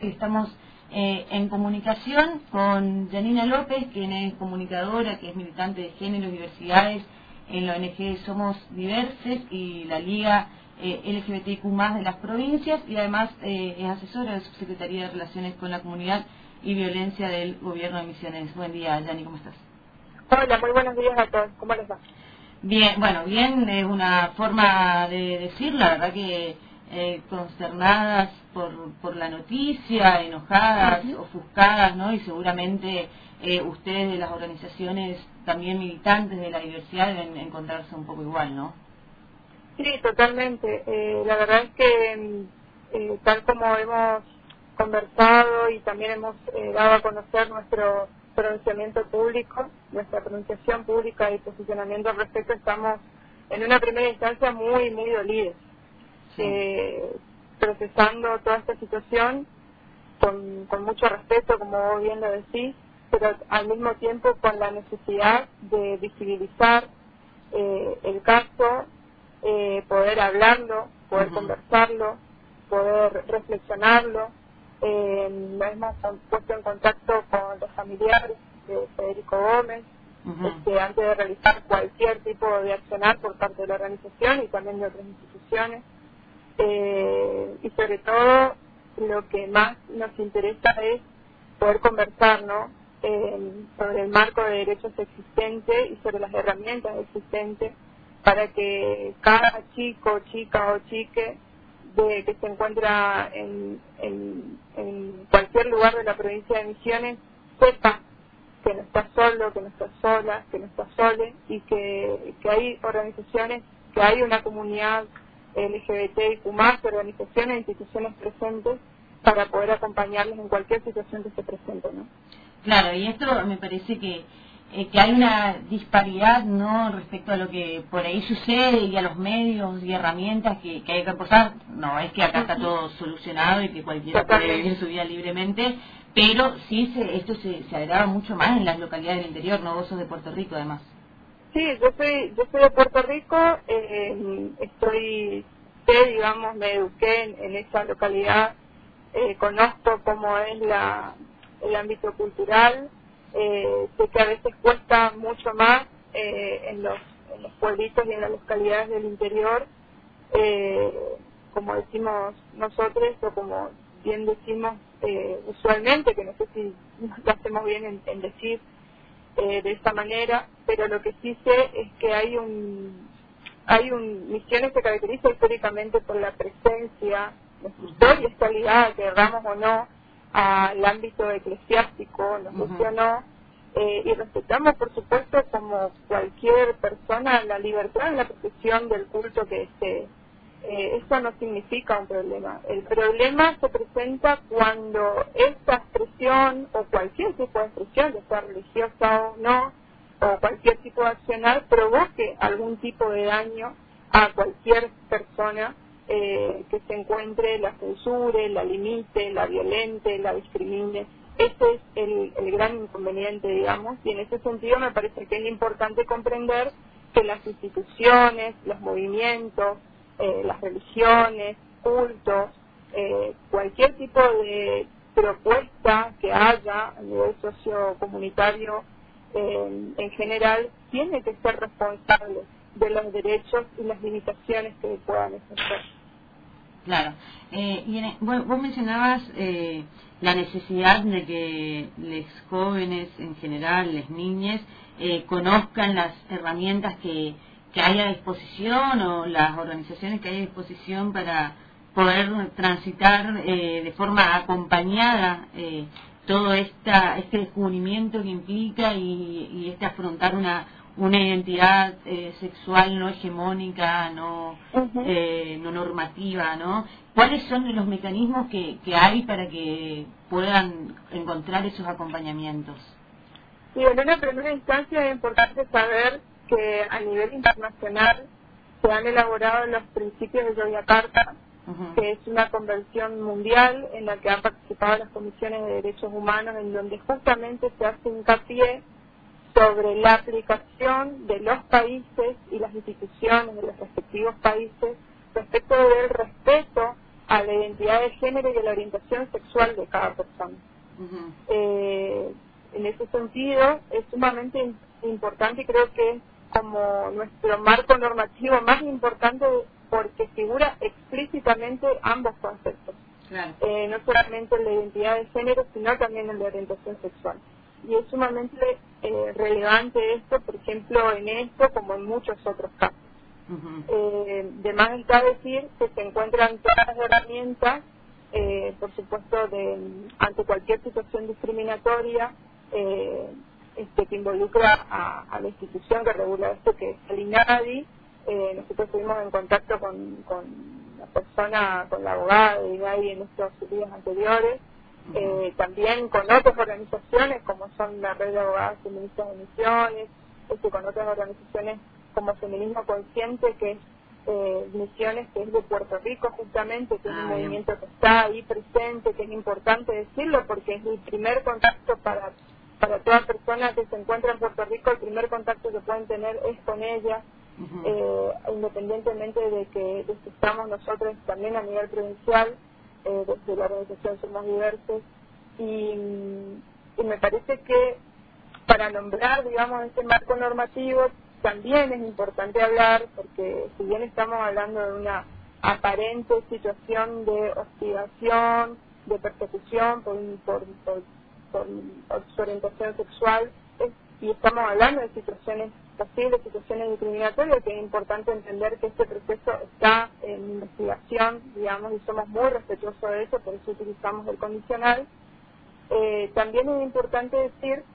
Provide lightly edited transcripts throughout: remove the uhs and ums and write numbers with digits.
Estamos en comunicación con Janina López, quien es comunicadora, que es militante de género y diversidades en la ONG Somos Diverses y la Liga LGBTIQ+ de las provincias, y además es asesora de Subsecretaría de Relaciones con la Comunidad y Violencia del Gobierno de Misiones. Buen día, Yani, ¿cómo estás? Hola, muy buenos días a todos. ¿Cómo les va? Bien, bueno, bien es una forma de decir, la verdad que consternadas por la noticia, enojadas, ofuscadas, ¿no? Y seguramente ustedes de las organizaciones también militantes de la diversidad deben encontrarse un poco igual, ¿no? Sí, totalmente. La verdad es que tal como hemos conversado y también hemos dado a conocer nuestro pronunciamiento público, nuestra pronunciación pública y posicionamiento al respecto, estamos en una primera instancia muy dolidos, procesando toda esta situación con mucho respeto, como vos bien lo decís, pero al mismo tiempo con la necesidad de visibilizar el caso, poder hablarlo, poder conversarlo, poder reflexionarlo. Nos hemos puesto en contacto con los familiares de Federico Gómez, antes de realizar cualquier tipo de accionar por parte de la organización y también de otras instituciones. Y sobre todo lo que más nos interesa es poder conversar, ¿no? Sobre el marco de derechos existente y sobre las herramientas existentes para que cada chico, chica o chique que se encuentra en cualquier lugar de la provincia de Misiones sepa que no está solo, que no está sola, que no está sole, y que hay organizaciones, que hay una comunidad LGBTIQ+, organizaciones e instituciones presentes para poder acompañarles en cualquier situación que se presente, ¿no? Claro, y esto me parece que hay una disparidad, ¿no?, respecto a lo que por ahí sucede y a los medios y herramientas que hay que aportar. No es que acá está todo solucionado y que cualquiera puede vivir su vida libremente, pero sí esto se agrava mucho más en las localidades del interior, ¿no? Vos sos de Puerto Rico, además. Sí, yo soy de Puerto Rico, digamos, me eduqué en esa localidad, conozco cómo es el ámbito cultural, sé que a veces cuesta mucho más en los pueblitos y en las localidades del interior, como decimos nosotros, o como bien decimos usualmente, que no sé si lo hacemos bien en decir de esta manera, pero lo que sí sé es que Misiones se caracteriza históricamente por la presencia, nuestra historia está ligada, querramos o no, al ámbito eclesiástico, nos guste o no, y respetamos, por supuesto, como cualquier persona, la libertad en la profesión del culto que desee. Eso no significa un problema. El problema se presenta cuando esta expresión, o cualquier tipo de expresión, ya sea religiosa o no, o cualquier tipo de accionar, provoque algún tipo de daño a cualquier persona que se encuentre, la censure, la limite, la violente, la discrimine. Ese es el gran inconveniente, digamos, y en ese sentido me parece que es importante comprender que las instituciones, los movimientos, las religiones, cultos, cualquier tipo de propuesta que haya a nivel sociocomunitario en general, tiene que ser responsable de los derechos y las limitaciones que puedan ejercer. Claro. Vos mencionabas la necesidad de que los jóvenes en general, las niñas, conozcan las herramientas que hay a disposición, o las organizaciones que hay a disposición para poder transitar de forma acompañada todo este descubrimiento que implica y afrontar una identidad sexual no hegemónica, no normativa, ¿no? ¿Cuáles son los mecanismos que hay para que puedan encontrar esos acompañamientos? Sí, en una primera instancia es importante saber que a nivel internacional se han elaborado los principios de Yogyakarta, que es una convención mundial en la que han participado las comisiones de derechos humanos, en donde justamente se hace hincapié sobre la aplicación de los países y las instituciones de los respectivos países respecto del respeto a la identidad de género y a la orientación sexual de cada persona. En ese sentido es sumamente importante y creo que es como nuestro marco normativo más importante porque figura explícitamente ambos conceptos. Claro. No solamente la identidad de género, sino también en la orientación sexual. Y es sumamente relevante esto, por ejemplo, en esto como en muchos otros casos. De más está decir que se encuentran todas las herramientas, por supuesto, ante cualquier situación discriminatoria que involucra a la institución que regula esto, que es el INADI. Nosotros estuvimos en contacto con la persona, con la abogada de INADI en estos días anteriores, también con otras organizaciones como son la Red de Abogadas Feministas de Misiones, con otras organizaciones como Feminismo Consciente, que es Misiones, que es de Puerto Rico justamente, que es un movimiento que está ahí presente, que es importante decirlo porque es el primer contacto para toda persona que se encuentra en Puerto Rico, el primer contacto que pueden tener es con ella, independientemente de que estamos nosotros también a nivel provincial, desde la organización Somos Diversos, y me parece que para nombrar, digamos, este marco normativo también es importante hablar, porque si bien estamos hablando de una aparente situación de hostigación, de persecución por su orientación sexual, y estamos hablando de posibles situaciones discriminatorias, que es importante entender que este proceso está en investigación, digamos, y somos muy respetuosos de eso, por eso utilizamos el condicional. También es importante decir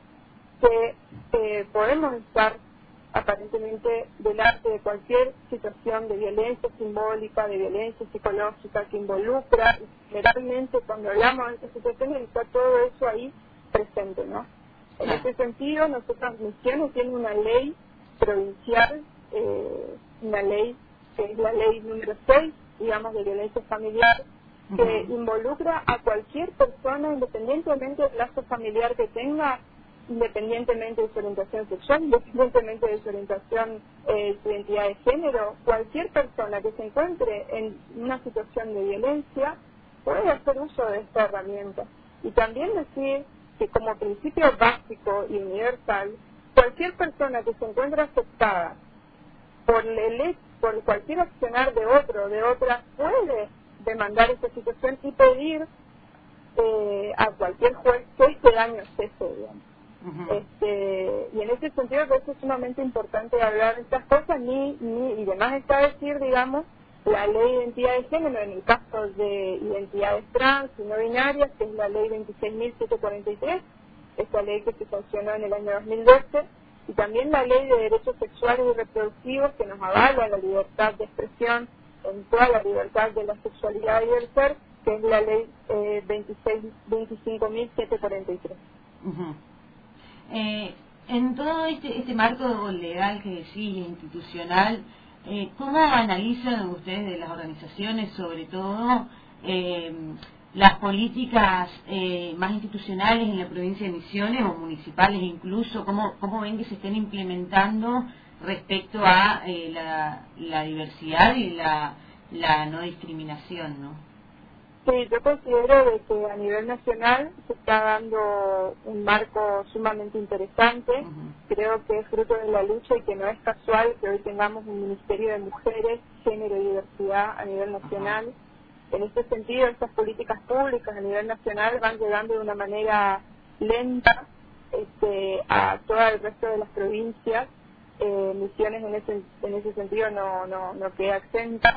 que podemos estar aparentemente delante de cualquier situación de violencia simbólica, de violencia psicológica que involucra, generalmente cuando hablamos de estas situaciones está todo eso ahí presente, ¿no? En ese sentido, nosotros Misiones tiene una ley provincial, una ley que es la ley número 6, digamos, de violencia familiar, que involucra a cualquier persona independientemente del lazo familiar que tenga, independientemente de su orientación sexual, independientemente de su orientación, su identidad de género, cualquier persona que se encuentre en una situación de violencia puede hacer uso de esta herramienta. Y también decir que como principio básico y universal, cualquier persona que se encuentre afectada por cualquier accionar de otro o de otra puede demandar esta situación y pedir a cualquier juez que este daño cese, digamos. Y en ese sentido pues es sumamente importante hablar de estas cosas y demás está decir, digamos, la ley de identidad de género en el caso de identidades trans y no binarias, que es la ley 26.743, esta ley que se sancionó en el año 2012, y también la ley de derechos sexuales y reproductivos que nos avala la libertad de expresión en toda la libertad de la sexualidad y del ser, que es la ley 25.743. En todo este marco legal que decís, institucional, ¿cómo analizan ustedes de las organizaciones, sobre todo, las políticas más institucionales en la provincia de Misiones o municipales incluso? ¿Cómo ven que se estén implementando respecto a la diversidad y la no discriminación, ¿no? Sí, yo considero de que a nivel nacional se está dando un marco sumamente interesante. Creo que es fruto de la lucha y que no es casual que hoy tengamos un Ministerio de Mujeres, Género y Diversidad a nivel nacional. En este sentido, estas políticas públicas a nivel nacional van llegando de una manera lenta a todo el resto de las provincias. Misiones en ese sentido no queda exenta.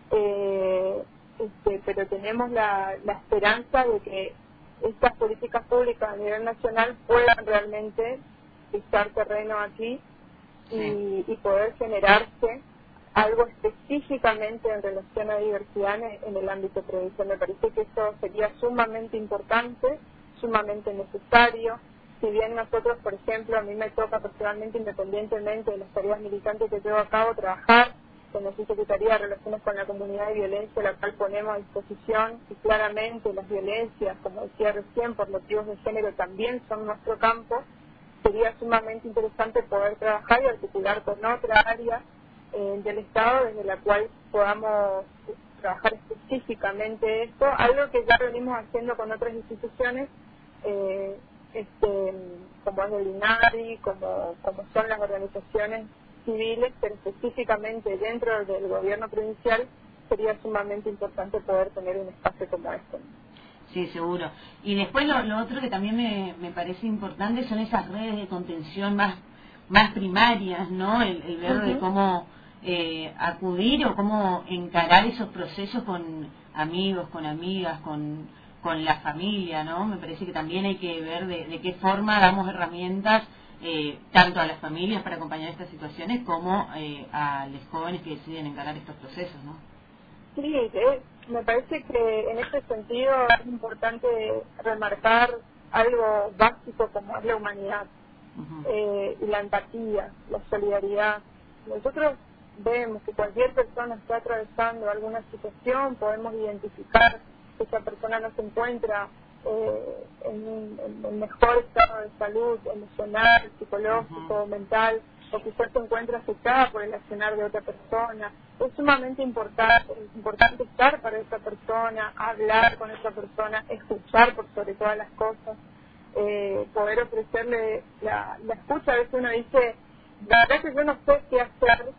Pero tenemos la esperanza de que estas políticas públicas a nivel nacional puedan realmente pisar terreno aquí y poder generarse algo específicamente en relación a diversidad en el ámbito provincial. Me parece que eso sería sumamente importante, sumamente necesario. Si bien nosotros, por ejemplo, a mí me toca personalmente, independientemente de las tareas militantes que llevo a cabo, trabajar con la Secretaría de Relaciones con la Comunidad de Violencia, la cual ponemos a disposición, y claramente las violencias, como decía recién, por motivos de género también son nuestro campo. Sería sumamente interesante poder trabajar y articular con otra área del Estado desde la cual podamos trabajar específicamente esto, algo que ya venimos haciendo con otras instituciones, como es el INADI, como son las organizaciones civiles, pero específicamente dentro del gobierno provincial sería sumamente importante poder tener un espacio como este. Sí, seguro. Y después lo otro que también me parece importante son esas redes de contención más primarias, ¿no? El ver de cómo acudir o cómo encarar esos procesos con amigos, con amigas, con la familia, ¿no? Me parece que también hay que ver de qué forma damos herramientas tanto a las familias para acompañar estas situaciones como a los jóvenes que deciden encarar estos procesos, ¿no? Sí, me parece que en este sentido es importante remarcar algo básico como es la humanidad, y la empatía, la solidaridad. Nosotros vemos que cualquier persona está atravesando alguna situación, podemos identificar que esa persona no se encuentra en el mejor estado de salud emocional, psicológico, mental, o quizás se encuentra afectada por el accionar de otra persona. Es sumamente importante estar para esa persona, hablar con esa persona, escuchar por sobre todas las cosas, poder ofrecerle la escucha. A veces uno dice, la verdad que yo no sé qué hacer,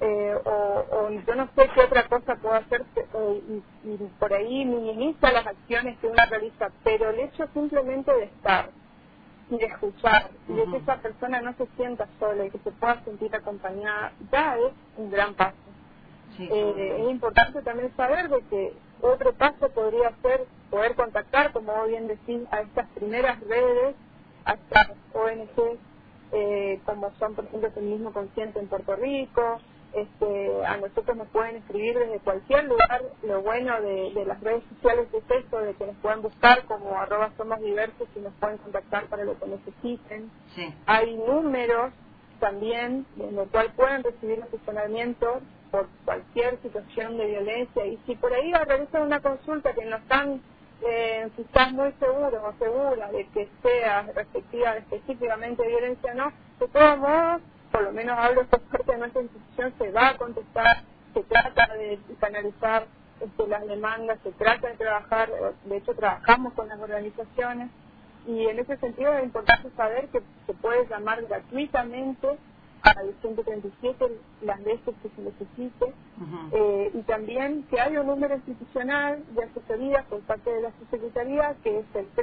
o yo no sé qué otra cosa puedo hacer, y por ahí minimiza las acciones que uno realiza, pero el hecho simplemente de estar y de escuchar, y de que esa persona no se sienta sola y que se pueda sentir acompañada, ya es un gran paso. Sí, es importante también saber de que otro paso podría ser poder contactar, como vos bien decís, a estas primeras redes, a estas ONG, como son, por ejemplo, Feminismo Consciente en Puerto Rico. A nosotros nos pueden escribir desde cualquier lugar. Lo bueno de las redes sociales es esto, de que nos pueden buscar como @somosdiversos y nos pueden contactar para lo que necesiten. Sí. Hay números también en el cual pueden recibir asesoramiento por cualquier situación de violencia, y si por ahí realizan una consulta que no están quizás muy seguros o seguras de que sea respectiva específicamente de violencia o no, de todos modos, por lo menos hablo por parte de nuestra institución, se va a contestar, se trata de canalizar las demandas, se trata de trabajar, de hecho trabajamos con las organizaciones, y en ese sentido es importante saber que se puede llamar gratuitamente al 137 las veces que se necesite, y también que hay un número institucional de asesoría por parte de la subsecretaría, que es el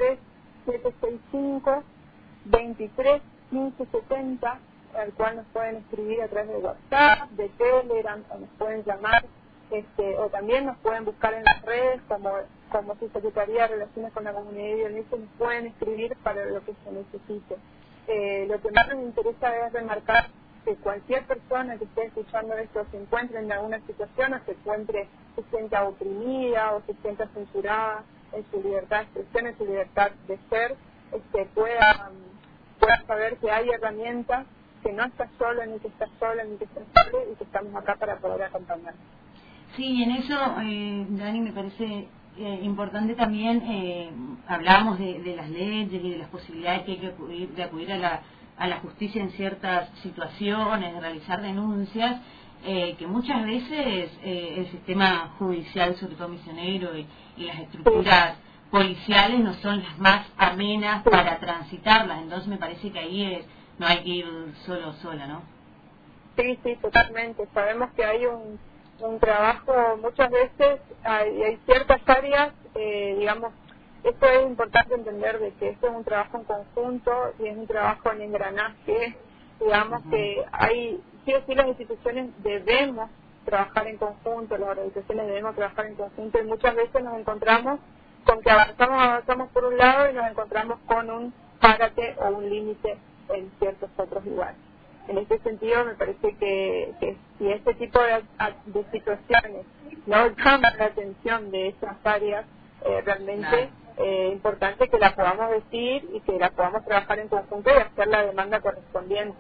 3765 23 15 70, al cual nos pueden escribir a través de WhatsApp, de Telegram, o nos pueden llamar, o también nos pueden buscar en las redes como Subsecretaría de Relaciones con la Comunidad y Violencia, nos pueden escribir para lo que se necesite. Lo que más nos interesa es remarcar que cualquier persona que esté escuchando esto se encuentre en alguna situación, o se sienta oprimida o se sienta censurada en su libertad de expresión, en su libertad de ser, pueda saber que hay herramientas, que no está solo, ni que está sola, ni que está solo, y que estamos acá para poder acompañar. Sí, en eso, Dani, me parece importante también, hablábamos de las leyes y de las posibilidades que hay de acudir a la justicia en ciertas situaciones, de realizar denuncias, que muchas veces el sistema judicial, sobre todo misionero, y las estructuras policiales no son las más amenas para transitarlas. Entonces me parece que ahí no hay que ir solo o sola, ¿no? Sí, totalmente. Sabemos que hay un trabajo, muchas veces hay ciertas áreas, digamos, esto es importante entender de que esto es un trabajo en conjunto y es un trabajo en engranaje, digamos que sí o sí las instituciones debemos trabajar en conjunto, las organizaciones debemos trabajar en conjunto, y muchas veces nos encontramos con que avanzamos por un lado y nos encontramos con un párate o un límite en ciertos otros lugares. En este sentido, me parece que si este tipo de situaciones no llaman la atención de esas áreas, realmente es importante que la podamos decir y que la podamos trabajar en conjunto y hacer la demanda correspondiente.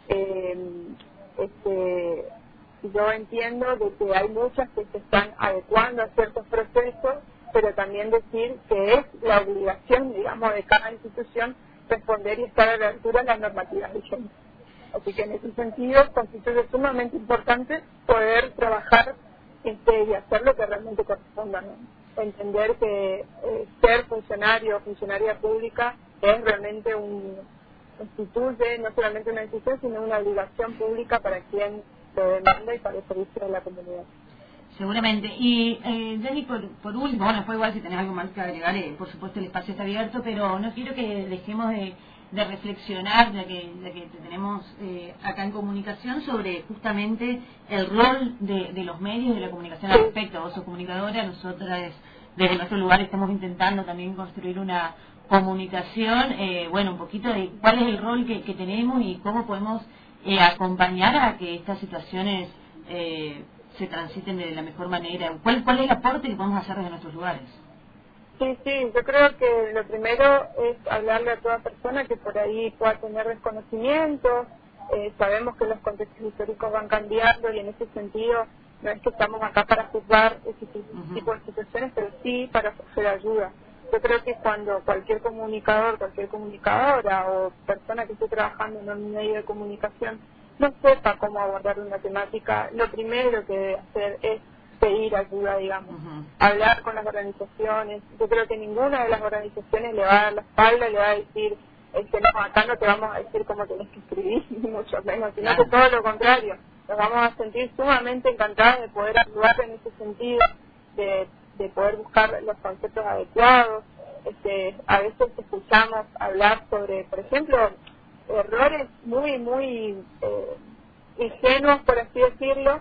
Yo entiendo de que hay muchas que se están adecuando a ciertos procesos, pero también decir que es la obligación, digamos, de cada institución responder y estar a la altura de las normativas vigentes. Así que en ese sentido constituye sumamente importante poder trabajar y hacer lo que realmente corresponda, ¿no? Entender que ser funcionario o funcionaria pública es realmente constituye no solamente una decisión, sino una obligación pública para quien lo demanda y para el servicio de la comunidad. Seguramente. Y Jenny, por último, bueno, después igual si tenés algo más que agregar, por supuesto el espacio está abierto, pero no quiero que dejemos de reflexionar, ya que te tenemos acá en comunicación, sobre justamente el rol de los medios y de la comunicación al respecto. Vos sos comunicadora, nosotras desde nuestro lugar estamos intentando también construir una comunicación, bueno, un poquito de cuál es el rol que tenemos y cómo podemos acompañar a que estas situaciones se transiten de la mejor manera. ¿Cuál es el aporte que podemos hacer desde nuestros lugares? Sí, yo creo que lo primero es hablarle a toda persona que por ahí pueda tener desconocimiento. Sabemos que los contextos históricos van cambiando y en ese sentido no es que estamos acá para juzgar ese tipo de situaciones, pero sí para ofrecer ayuda. Yo creo que cuando cualquier comunicador, cualquier comunicadora o persona que esté trabajando en un medio de comunicación no sepa cómo abordar una temática, lo primero que debe hacer es pedir ayuda, digamos, hablar con las organizaciones. Yo creo que ninguna de las organizaciones le va a dar la espalda y le va a decir, no, acá no te vamos a decir cómo tenés que escribir, ni mucho menos, sino que todo lo contrario. Nos vamos a sentir sumamente encantados de poder ayudar en ese sentido, de poder buscar los conceptos adecuados. A veces escuchamos hablar sobre, por ejemplo, errores muy ingenuos, por así decirlo,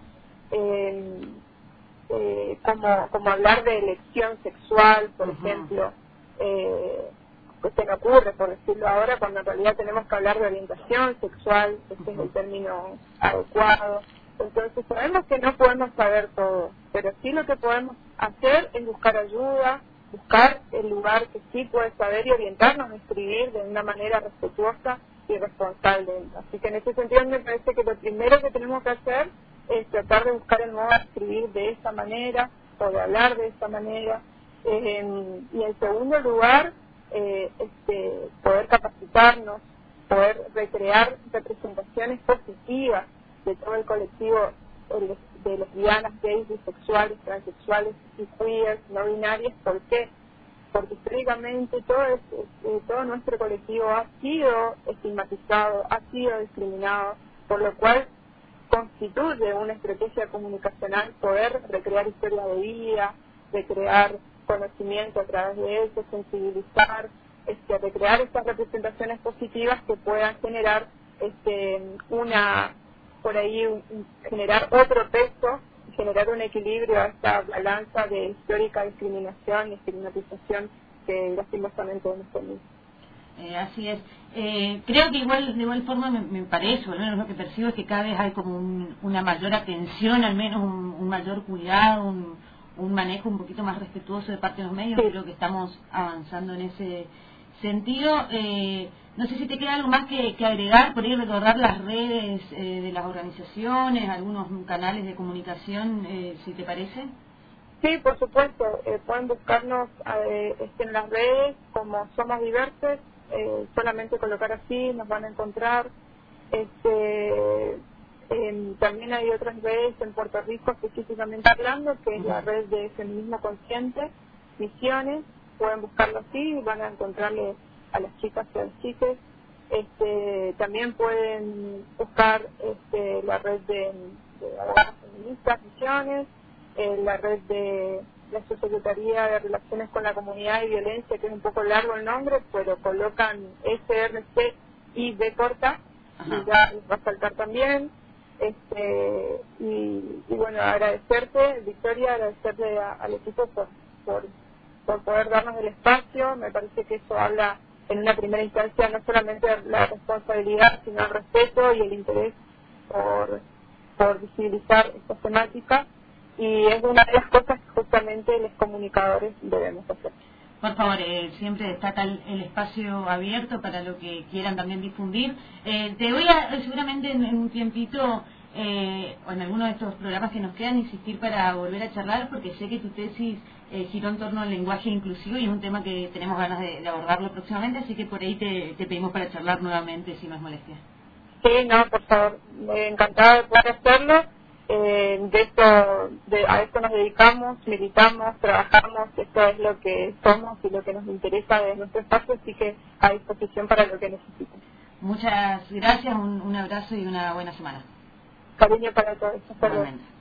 como hablar de elección sexual, por ejemplo, pues se me ocurre, por decirlo ahora, cuando en realidad tenemos que hablar de orientación sexual, ese es el término adecuado. Entonces sabemos que no podemos saber todo, pero sí lo que podemos hacer es buscar ayuda, buscar el lugar que sí puede saber y orientarnos a escribir de una manera respetuosa y responsable. Así que en ese sentido me parece que lo primero que tenemos que hacer es tratar de buscar el modo de escribir de esa manera o de hablar de esa manera. Y en segundo lugar, poder capacitarnos, poder recrear representaciones positivas de todo el colectivo de lesbianas, gays, bisexuales, transexuales y queers, no binarias. ¿Por qué? Porque históricamente todo nuestro colectivo ha sido estigmatizado, ha sido discriminado, por lo cual constituye una estrategia comunicacional poder recrear historias de vida, recrear conocimiento a través de eso, sensibilizar, recrear estas representaciones positivas que puedan generar generar otro peso, generar un equilibrio a esta balanza de histórica discriminación y estigmatización que lastimosamente hemos tenido. Así es. Creo que de igual forma me parece, o al menos lo que percibo, es que cada vez hay como una mayor atención, al menos un mayor cuidado, un manejo un poquito más respetuoso de parte de los medios. Sí. Creo que estamos avanzando en ese sentido. No sé si te queda algo más que agregar, por ahí recordar las redes de las organizaciones, algunos canales de comunicación, si te parece. Sí, por supuesto. Pueden buscarnos en las redes como Somos Diversos. Solamente colocar así, nos van a encontrar. También hay otras redes en Puerto Rico específicamente hablando, que es la red de Feminismo Consciente, Misiones. Pueden buscarlo así y van a encontrarle a las chicas y a los chiques. También pueden buscar la red de abogadas feministas, Misiones, la red de la Subsecretaría de Relaciones con la Comunidad y Violencia, que es un poco largo el nombre, pero colocan SRC y B corta, y ya les va a saltar también. Y bueno, agradecerte, Victoria, agradecerte al equipo por poder darnos el espacio. Me parece que eso habla en una primera instancia no solamente de la responsabilidad, sino el respeto y el interés por visibilizar esta temática, y es una de las cosas que justamente los comunicadores debemos hacer. Por favor, siempre destaca el espacio abierto para lo que quieran también difundir. Te voy a, seguramente en un tiempito, o en alguno de estos programas que nos quedan, insistir para volver a charlar, porque sé que tu tesis giró en torno al lenguaje inclusivo y es un tema que tenemos ganas de abordarlo próximamente, así que por ahí te pedimos para charlar nuevamente, si no es molestia. Sí, no, por favor, encantada de poder hacerlo. A esto nos dedicamos, militamos, trabajamos, esto es lo que somos y lo que nos interesa de nuestro espacio, así que a disposición para lo que necesiten. Muchas gracias, un abrazo y una buena semana. Cariño para todos. Hasta luego. Igualmente.